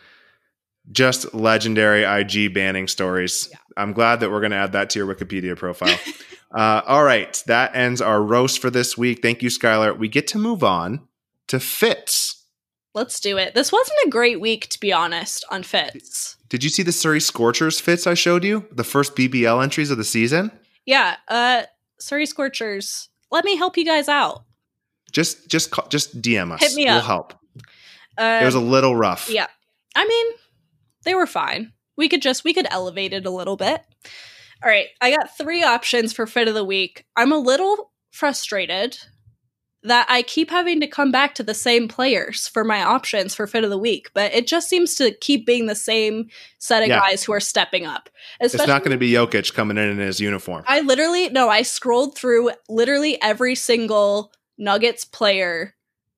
Just legendary IG banning stories. Yeah. I'm glad that we're going to add that to your Wikipedia profile. All right. That ends our roast for this week. Thank you, Skylar. We get to move on to Fits. Let's do it. This wasn't a great week, to be honest, on Fits. Did you see the Surrey Scorchers Fits I showed you? The first BBL entries of the season? Yeah. Surrey Scorchers. Let me help you guys out. Just DM us. Hit me up. We'll help. It was a little rough. Yeah. I mean, they were fine. We could elevate it a little bit. All right, I got 3 options for Fit of the Week. I'm a little frustrated that I keep having to come back to the same players for my options for Fit of the Week, but it just seems to keep being the same set of guys who are stepping up. It's not going to be Jokic coming in his uniform. I scrolled through literally every single Nugget players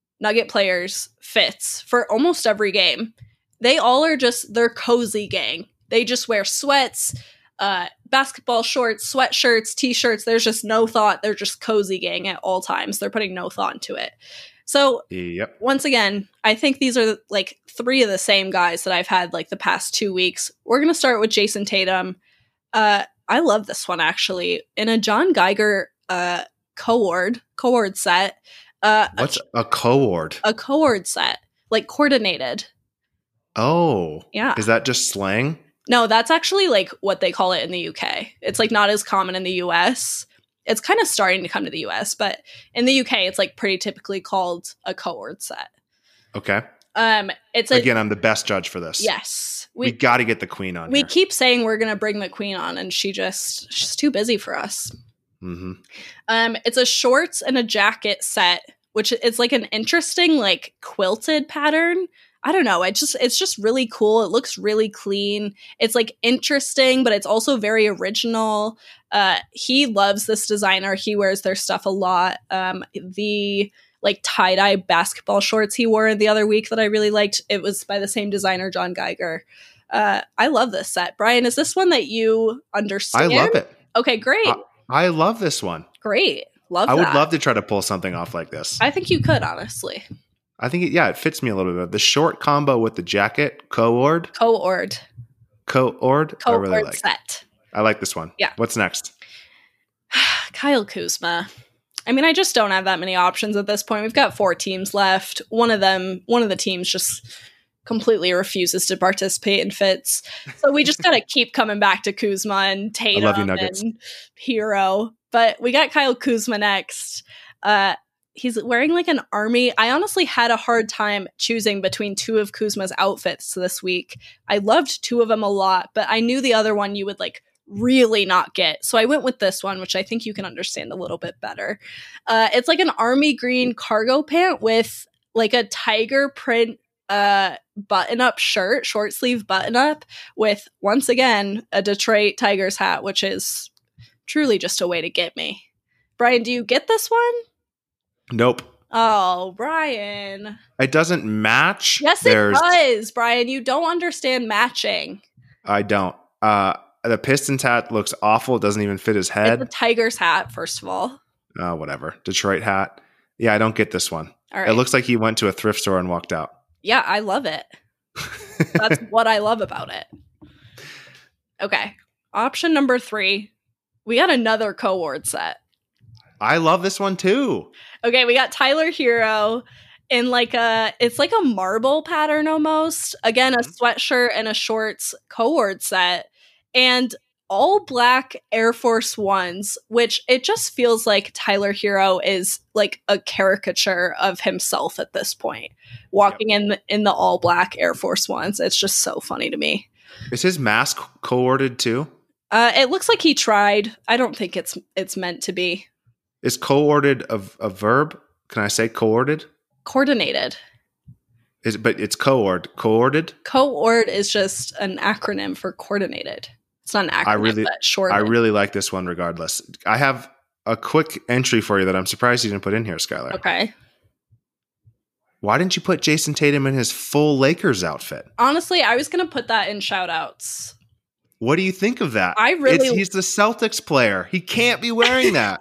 fits for almost every game. They all are just their cozy gang. They just wear sweats, basketball shorts, sweatshirts, t-shirts. There's just no thought. They're just cozy gang at all times. They're putting no thought into it. So Once again, I think these are like 3 of the same guys that I've had like the past 2 weeks. We're going to start with Jason Tatum. I love this one actually. In a John Geiger cohort set. What's a cohort? A cohort set. Like coordinated. Oh. Yeah. Is that just slang? No, that's actually like what they call it in the UK. It's like not as common in the US. It's kind of starting to come to the US, but in the UK, it's like pretty typically called a cohort set. Okay. Again, I'm the best judge for this. Yes. We got to get the queen on. We keep saying we're going to bring the queen on, and she's too busy for us. Mm-hmm. It's a shorts and a jacket set, which is like an interesting like quilted pattern. I don't know. It's just really cool. It looks really clean. It's like interesting, but it's also very original. He loves this designer. He wears their stuff a lot. The like tie-dye basketball shorts he wore the other week that I really liked, it was by the same designer, John Geiger. I love this set. Brian, is this one that you understand? I love it. Okay, great. I love this one. Great. Love I that. would love to try to pull something off like this. I think you could, honestly. I think, it fits me a little bit. The short combo with the jacket, co-ord. I really like set. I like this one. Yeah. What's next? Kyle Kuzma. I mean, I just don't have that many options at this point. We've got 4 teams left. One of the teams just completely refuses to participate in fits. So we just got to keep coming back to Kuzma and Tatum and Hero. But we got Kyle Kuzma next. He's wearing like an army. I honestly had a hard time choosing between 2 of Kuzma's outfits this week. I loved 2 of them a lot, but I knew the other one you would like really not get. So I went with this one, which I think you can understand a little bit better. It's like an army green cargo pant with like a tiger print button-up shirt, short sleeve button-up with, once again, a Detroit Tigers hat, which is truly just a way to get me. Brian, do you get this one? Nope. Oh, Brian. It doesn't match. Yes, it does, Brian. You don't understand matching. I don't. The Pistons hat looks awful. It doesn't even fit his head. It's a Tigers hat, first of all. Whatever. Detroit hat. Yeah, I don't get this one. All right. It looks like he went to a thrift store and walked out. Yeah, I love it. That's what I love about it. Okay. Option number 3. We got another co-ord set. I love this one too. Okay, we got Tyler Hero in it's like a marble pattern almost. Again, a sweatshirt and a shorts co-ord set. And all black Air Force Ones, which it just feels like Tyler Hero is like a caricature of himself at this point. Walking in the all black Air Force Ones. It's just so funny to me. Is his mask co-orded too? It looks like he tried. I don't think it's meant to be. Is co-orded a verb? Can I say co-orded? Coordinated. But it's co-orded? Co-ord is just an acronym for coordinated. It's not an acronym, but short. I really like this one regardless. I have a quick entry for you that I'm surprised you didn't put in here, Skylar. Okay. Why didn't you put Jason Tatum in his full Lakers outfit? Honestly, I was going to put that in shout-outs. What do you think of that? He's the Celtics player. He can't be wearing that.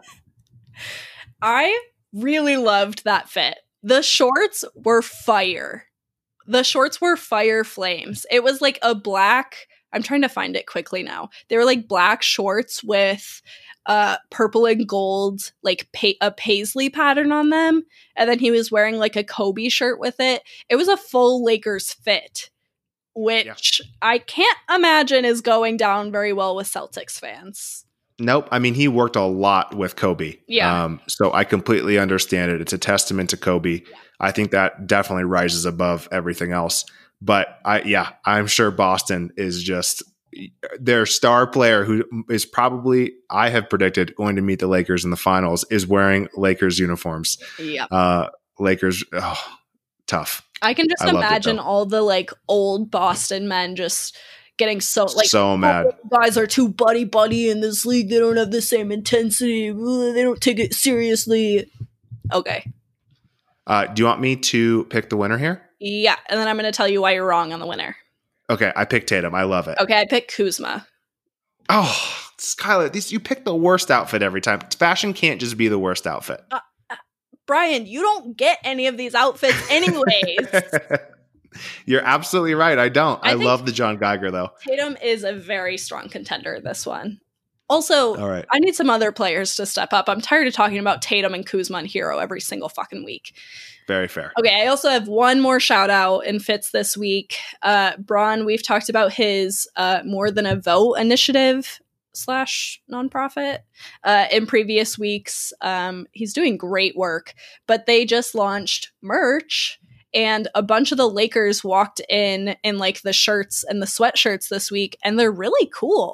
I really loved that fit. The shorts were fire. The shorts were fire flames. It was like a black... I'm trying to find it quickly now. They were like black shorts with purple and gold, like a paisley pattern on them. And then he was wearing like a Kobe shirt with it. It was a full Lakers fit, which I can't imagine is going down very well with Celtics fans. Nope. I mean, he worked a lot with Kobe. Yeah. So I completely understand it. It's a testament to Kobe. Yeah. I think that definitely rises above everything else. But I'm sure Boston is just their star player who is probably, I have predicted, going to meet the Lakers in the finals is wearing Lakers uniforms. Yeah. Lakers, tough. I can just imagine all the like old Boston men just getting so mad. Guys are too buddy in this league. They don't have the same intensity. They don't take it seriously. Okay. Do you want me to pick the winner here? Yeah, and then I'm going to tell you why you're wrong on the winner. Okay, I picked Tatum. I love it. Okay, I picked Kuzma. Oh, Skylar, you pick the worst outfit every time. Fashion can't just be the worst outfit. Brian, you don't get any of these outfits anyways. You're absolutely right. I don't. I love the John Geiger, though. Tatum is a very strong contender, this one. Also, all right. I need some other players to step up. I'm tired of talking about Tatum and Kuzma and Hero every single fucking week. Very fair. Okay, I also have one more shout out in fits this week. Braun, we've talked about his More Than a Vote initiative / nonprofit in previous weeks. He's doing great work, but they just launched merch, and a bunch of the Lakers walked in like the shirts and the sweatshirts this week, and they're really cool.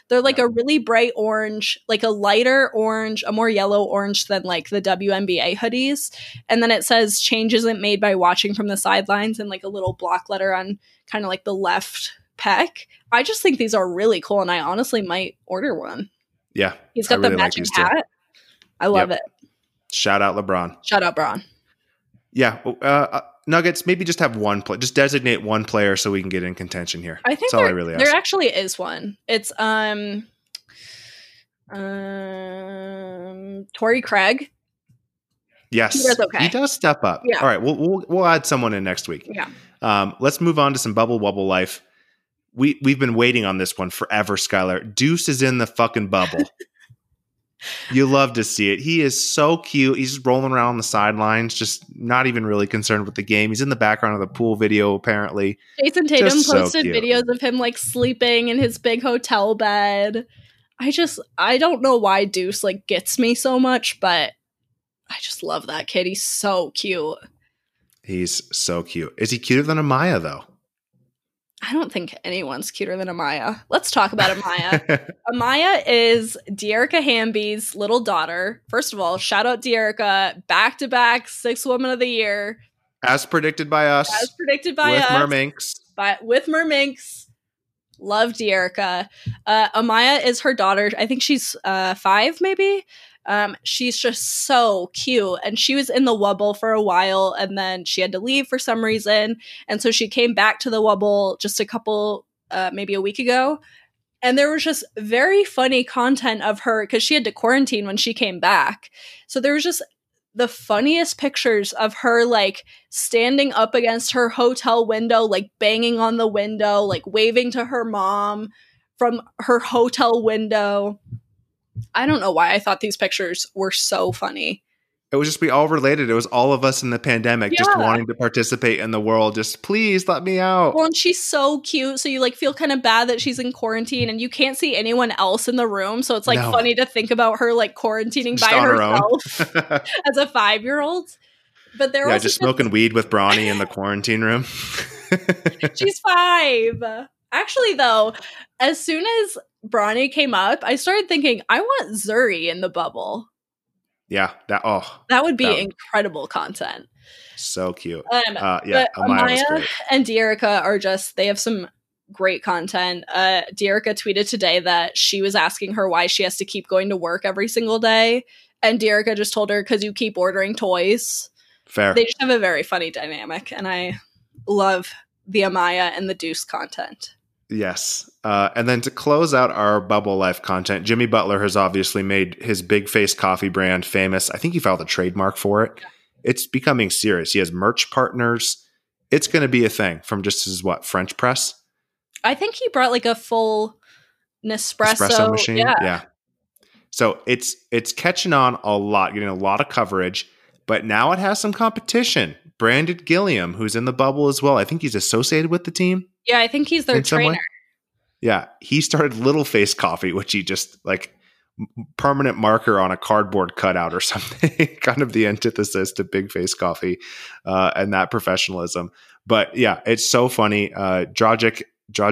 They're like a really bright orange, like a lighter orange, a more yellow orange than like the WNBA hoodies. And then it says change isn't made by watching from the sidelines and like a little block letter on kind of like the left pec. I just think these are really cool, and I honestly might order one. Yeah. He's got the matching hat. Too. I love it. Shout out LeBron. Shout out Bron. Yeah. Nuggets, maybe just have one play. Just designate one player so we can get in contention here. I think that's all I really ask. There actually is one. It's Torrey Craig. Yes, he does step up. Yeah. All right, we'll add someone in next week. Yeah. Let's move on to some bubble wobble life. We've been waiting on this one forever, Skylar. Deuce is in the fucking bubble. You love to see it. He is so cute. He's just rolling around on the sidelines, just not even really concerned with the game. He's in the background of the pool video, apparently. Jason Tatum posted videos of him like sleeping in his big hotel bed. I don't know why Deuce like gets me so much, but I just love that kid. He's so cute. He's so cute. Is he cuter than Amaya, though? I don't think anyone's cuter than Amaya. Let's talk about Amaya. Amaya is Dearica Hamby's little daughter. First of all, shout out Dearica. Back-to-back 6th Woman of the Year. As predicted by us. With Merminx. With Merminx. Love Dearica. Amaya is her daughter. I think she's 5, maybe. She's just so cute, and she was in the Wubble for a while, and then she had to leave for some reason, and so she came back to the Wubble just a couple, maybe a week ago, and there was just very funny content of her because she had to quarantine when she came back. So there was just the funniest pictures of her like standing up against her hotel window, like banging on the window, like waving to her mom from her hotel window. I don't know why I thought these pictures were so funny. It was just we all related. It was all of us in the pandemic just wanting to participate in the world. Just please let me out. Well, and she's so cute. So you like feel kind of bad that she's in quarantine and you can't see anyone else in the room. So it's like funny to think about her like quarantining just by herself as a 5-year-old. But they're also just smoking weed with Bronny in the quarantine room. She's 5. Actually, though, as soon as Bronny came up, I started thinking, I want Zuri in the bubble. Yeah, that would be incredible content. So cute. Amaya and Dearica are they have some great content. Dearica tweeted today that she was asking her why she has to keep going to work every single day, and Dearica just told her because you keep ordering toys. Fair. They just have a very funny dynamic, and I love the Amaya and the Deuce content. Yes. And then to close out our bubble life content, Jimmy Butler has obviously made his Big Face coffee brand famous. I think he filed a trademark for it. It's becoming serious. He has merch partners. It's going to be a thing from just his French press? I think he brought like a full Nespresso machine. Yeah. So it's catching on a lot, getting a lot of coverage, but now it has some competition. Brandon Gilliam, who's in the bubble as well. I think he's associated with the team. Yeah, I think he's their trainer. Yeah, he started Little Face Coffee, which he just like permanent marker on a cardboard cutout or something, kind of the antithesis to Big Face Coffee and that professionalism. But yeah, it's so funny. Dragic,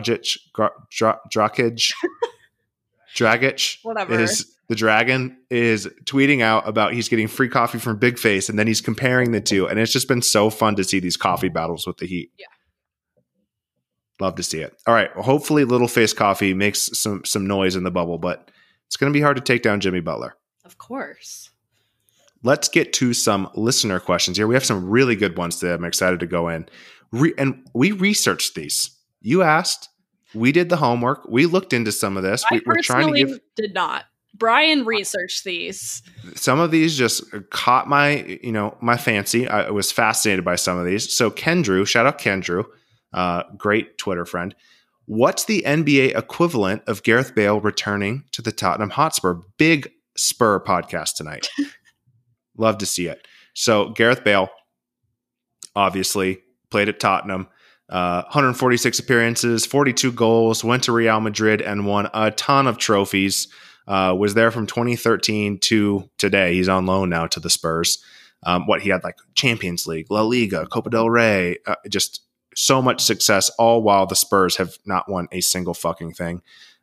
whatever. Is the dragon is tweeting out about he's getting free coffee from Big Face, and then he's comparing the two, and it's just been so fun to see these coffee battles with the Heat. Yeah. Love to see it. All right. Well, hopefully Little Face Coffee makes some noise in the bubble, but it's going to be hard to take down Jimmy Butler. Of course. Let's get to some listener questions here. We have some really good ones that I'm excited to go in. And we researched these. You asked. We did the homework. We looked into some of this. We're trying to did not. Brian researched these. Some of these just caught my fancy. I was fascinated by some of these. So Kendrew, shout out Kendrew. Great Twitter friend. What's the NBA equivalent of Gareth Bale returning to the Tottenham Hotspur? Big Spur podcast tonight. Love to see it. So Gareth Bale, obviously, played at Tottenham. 146 appearances, 42 goals, went to Real Madrid and won a ton of trophies. Was there from 2013 to today. He's on loan now to the Spurs. He had like Champions League, La Liga, Copa del Rey, just so much success, all while the Spurs have not won a single fucking thing.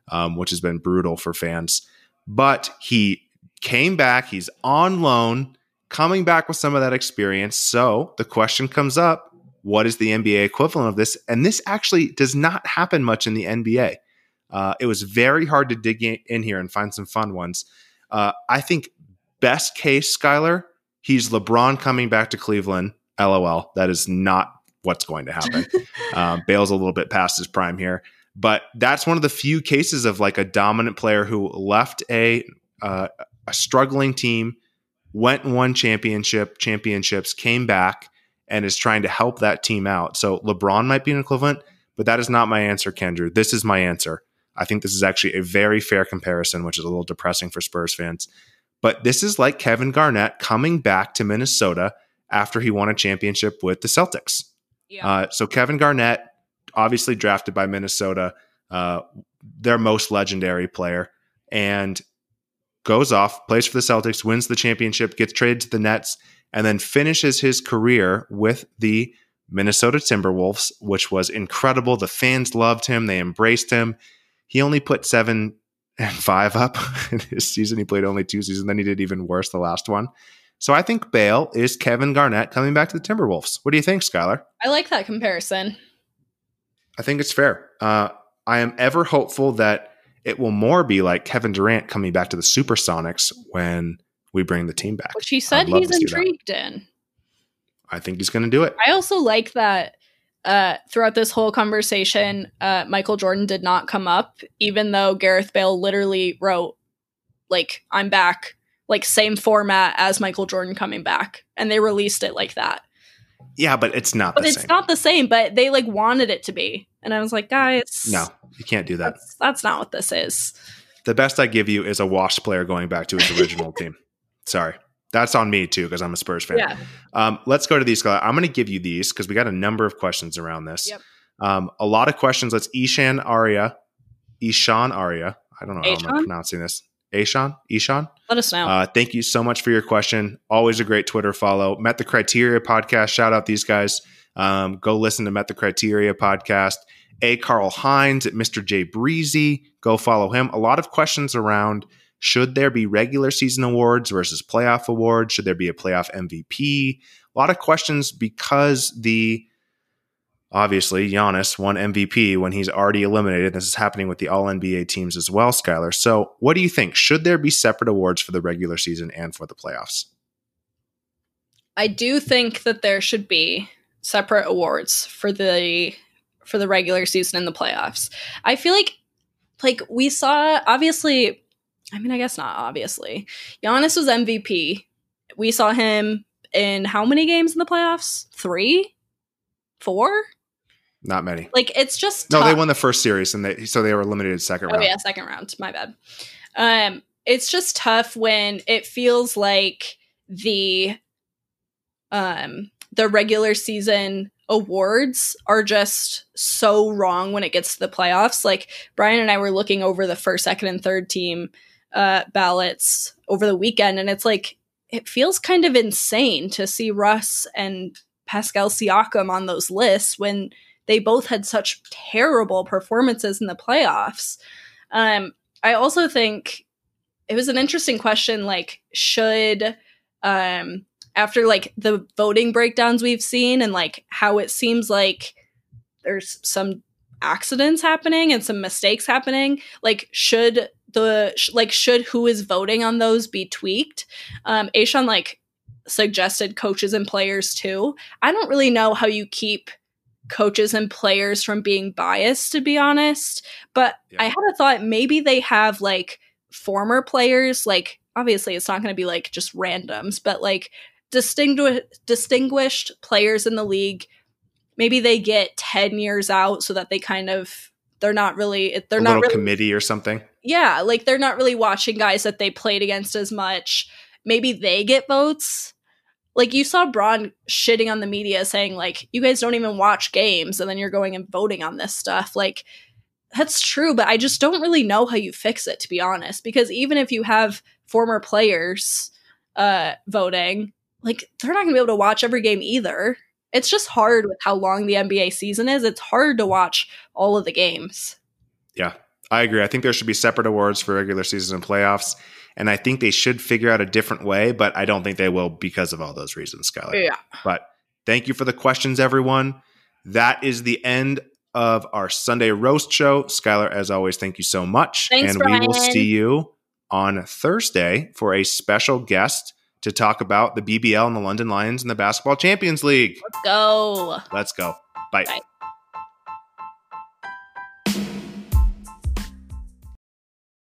which has been brutal for fans. But he came back. He's on loan, coming back with some of that experience. So the question comes up, what is the NBA equivalent of this? And this actually does not happen much in the NBA. It was very hard to dig in here and find some fun ones. I think best case, Skylar, he's LeBron coming back to Cleveland. LOL. That is not what's going to happen. Bale's a little bit past his prime here. But that's one of the few cases of like a dominant player who left a struggling team, went and won championships, came back, and is trying to help that team out. So LeBron might be an equivalent, but that is not my answer, Kendra. This is my answer. I think this is actually a very fair comparison, which is a little depressing for Spurs fans. But this is like Kevin Garnett coming back to Minnesota after he won a championship with the Celtics. Yeah. So Kevin Garnett, obviously drafted by Minnesota, their most legendary player, and goes off, plays for the Celtics, wins the championship, gets traded to the Nets, and then finishes his career with the Minnesota Timberwolves, which was incredible. The fans loved him. They embraced him. He only put 7-5 up in his season. He played only 2 seasons. Then he did even worse the last one. So I think Bale is Kevin Garnett coming back to the Timberwolves. What do you think, Skylar? I like that comparison. I think it's fair. I am ever hopeful that it will more be like Kevin Durant coming back to the Supersonics when we bring the team back. Which he said he's intrigued in. I think he's going to do it. I also like that throughout this whole conversation, Michael Jordan did not come up, even though Gareth Bale literally wrote, like, I'm back, like same format as Michael Jordan coming back. And they released it like that. Yeah, but it's not the same. It's not the same, but they like wanted it to be. And I was like, guys. No, you can't do that. That's not what this is. The best I give you is a Washed player going back to his original team. Sorry. That's on me too, because I'm a Spurs fan. Yeah. Let's go to these. I'm going to give you these because we got a number of questions around this. Yep. A lot of questions. Let's Ishan Arya. I don't know how I'm pronouncing this. Ishan? Let us know. Thank you so much for your question. Always a great Twitter follow. Met the Criteria podcast. Shout out these guys. Go listen to Met the Criteria podcast. A. Carl Hines at Mr. J. Breezy. Go follow him. A lot of questions around, should there be regular season awards versus playoff awards? Should there be a playoff MVP? A lot of questions because obviously Giannis won MVP when he's already eliminated. This is happening with the All-NBA teams as well, Skylar. So what do you think? Should there be separate awards for the regular season and for the playoffs? I do think that there should be separate awards for the regular season and the playoffs. I feel like we saw, obviously, I mean, I guess not obviously, Giannis was MVP. We saw him in how many games in the playoffs? 3? 4? Not many. Like, it's just tough. No, they won the first series, and they were eliminated second round. Oh yeah, second round. My bad. It's just tough when it feels like the regular season awards are just so wrong when it gets to the playoffs. Like, Brian and I were looking over the first, second, and third team ballots over the weekend, and it's like, it feels kind of insane to see Russ and Pascal Siakam on those lists when they both had such terrible performances in the playoffs. I also think it was an interesting question, like, should, after like the voting breakdowns we've seen and like how it seems like there's some accidents happening and some mistakes happening, like, should who is voting on those be tweaked? Ashan like suggested coaches and players too. I don't really know how you keep coaches and players from being biased, to be honest, but yeah. I had a thought maybe they have like former players, like, obviously it's not going to be like just randoms, but like distinguished players in the league, maybe they get 10 years out so that they kind of, they're not really committee or something. Yeah, like they're not really watching guys that they played against as much. Maybe they get votes. Like, you saw Braun shitting on the media saying, like, you guys don't even watch games, and then you're going and voting on this stuff. Like, that's true, but I just don't really know how you fix it, to be honest. Because even if you have former players voting, like, they're not going to be able to watch every game either. It's just hard with how long the NBA season is. It's hard to watch all of the games. Yeah. I agree. I think there should be separate awards for regular season and playoffs. And I think they should figure out a different way, but I don't think they will because of all those reasons, Skylar. Yeah. But thank you for the questions, everyone. That is the end of our Sunday roast show. Skylar, as always, thank you so much. Thanks, and Brian. We will see you on Thursday for a special guest to talk about the BBL and the London Lions and the Basketball Champions League. Let's go. Let's go. Bye. Bye.